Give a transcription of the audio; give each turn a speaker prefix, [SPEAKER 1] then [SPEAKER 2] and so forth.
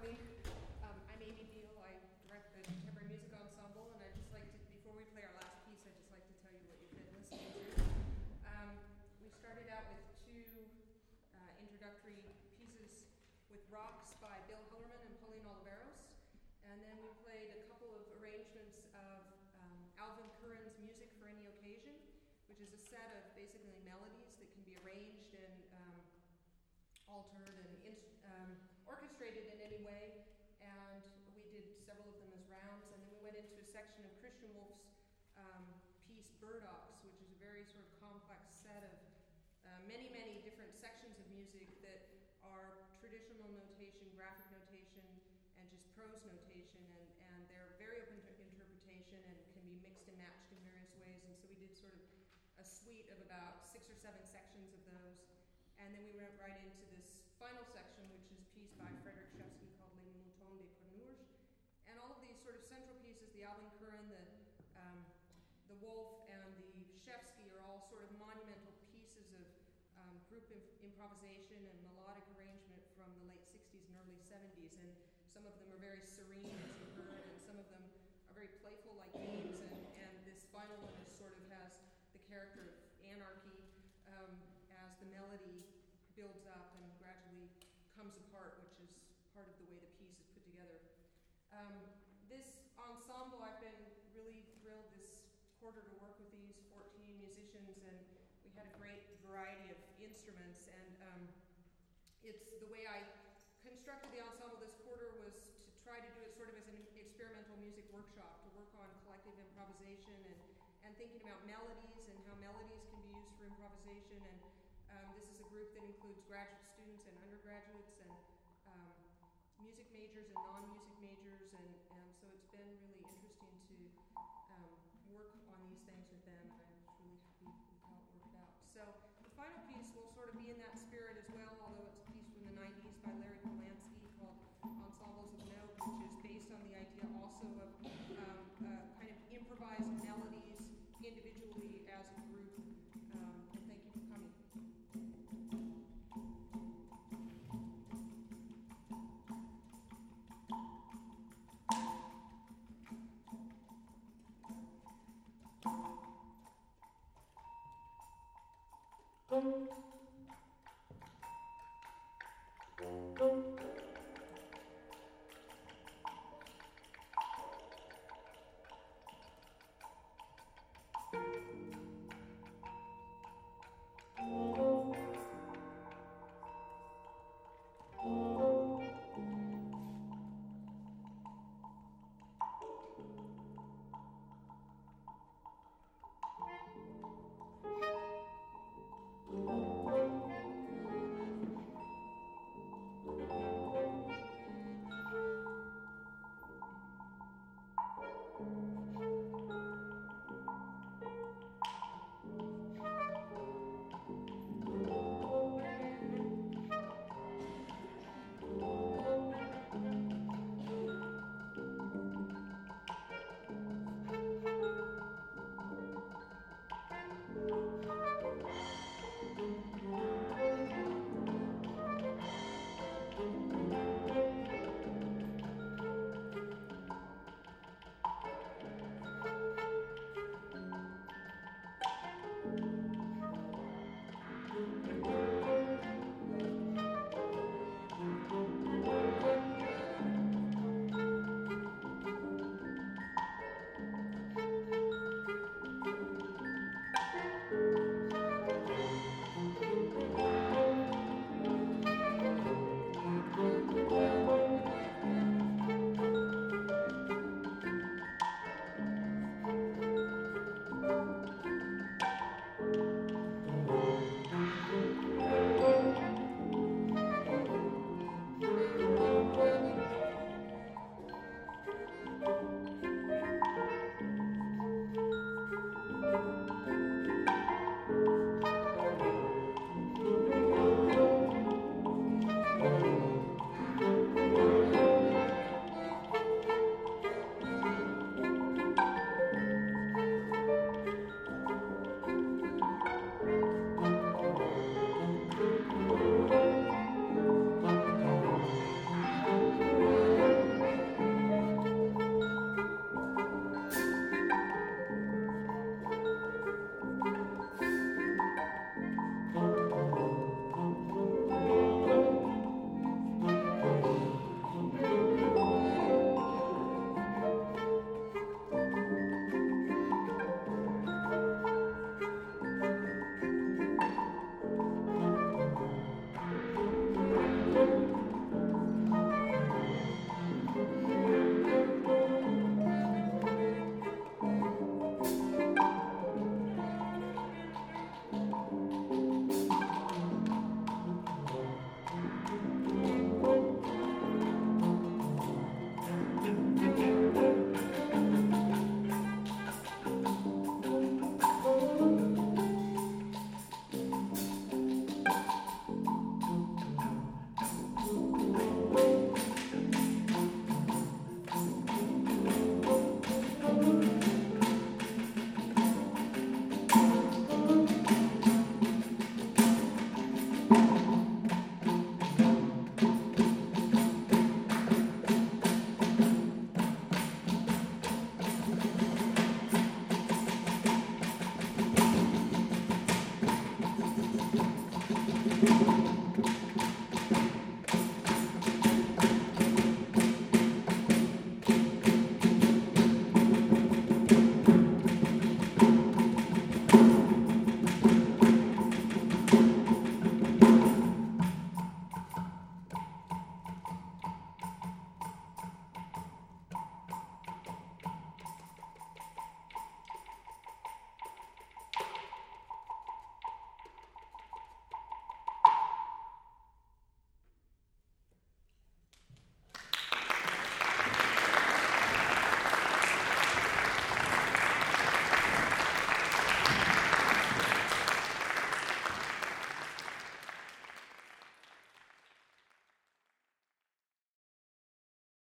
[SPEAKER 1] morning. I'm Amy Beal. I direct the Contemporary Music Ensemble, and I'd just like to, before we play our last piece, I'd just like to tell you what you've been listening to. We started out with two introductory pieces with Rocks by Bill Hillerman and Pauline Oliveros, and then we played a couple of arrangements of Alvin Curran's Music for Any Occasion, which is a set of basically melodies that can be arranged and altered and orchestrated in any way, and we did several of them as rounds, and then we went into a section of Christian Wolf's piece Burdocks, which is a very sort of complex set of many different sections of music that are traditional notation, graphic notation, and just prose notation, and they're very open to interpretation and can be mixed and matched in various ways, and so we did sort of a suite of about 6 or 7 sections of those. And then we went right into this final section, which is a piece by Frederick Chevsky called Les Moutons des Panurges. And all of these sort of central pieces, the Alvin Curran, the Wolf, and the Chevsky are all sort of monumental pieces of group improvisation and melodic arrangement from the late 60s and early 70s. And some of them are very serene, as you heard, and some of them are very playful like games. And this final one is sort of has the character of anarchy, as the melody builds up and gradually comes apart, which is part of the way the piece is put together. This ensemble, I've been really thrilled this quarter to work with these 14 musicians, and we had a great variety of instruments, and it's the way I constructed the ensemble this quarter was to try to do it sort of as an experimental music workshop, to work on collective improvisation and thinking about melodies and how melodies can be used for improvisation. And this is a group that includes graduate students and undergraduates and music majors and non-music majors, and so it's been really interesting to work on these things with them, and I'm really happy with how it worked out. So the final piece will sort of be in that spirit as well, although it's a piece from the 90s by Larry Polanski called Ensembles of Note, which is based on the idea also of kind of improvised melodies individually as a group. And thank you for coming.
[SPEAKER 2] Thank